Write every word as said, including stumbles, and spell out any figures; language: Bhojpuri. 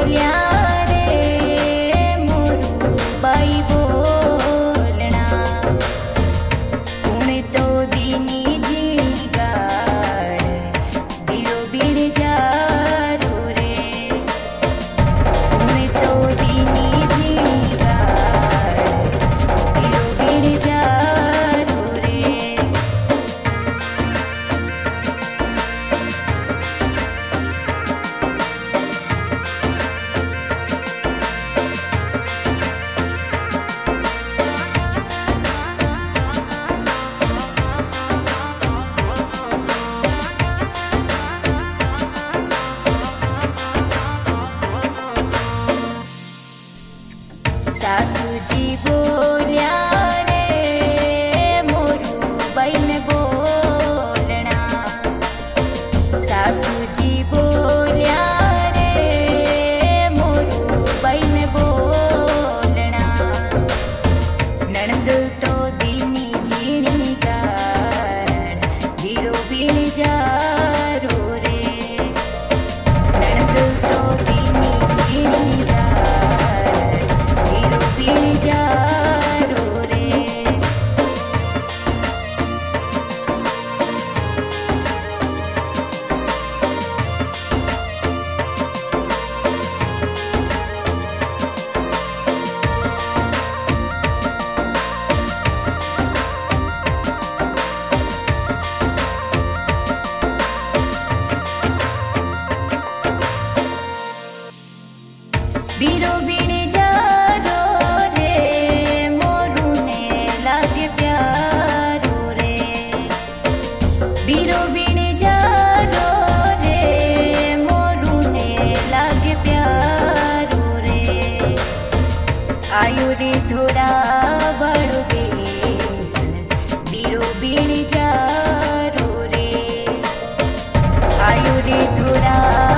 बोल्या रे मोरू बाई बोलना कुण तो दीनी झीणी गाड़ बीड़ो बीड़ जारो रे कुण तो दीनी झीणी गाड़ बीड़ो बीड़ जारो रे सासूजी बोल्या रे मोरू बाईन बोलना सासूजी बोल्या रे मोरू बाईन बोलना नणंद तो दीनी झीणी गाड़ बीड़ो बीड़ जारो रे नणंद तो दीनी झीणी गाड़ बीड़ो बीड़ जारो रे बीड़ो बीड़ जारो रे मोरू ने लागे प्यारो रे बीड़ो बीड़ जारो रे मोरू ने लागे प्यारो रे आयो रे थोड़ा बड़ो देश बीड़ो बीड़ जारो रे आयो रे थोड़ा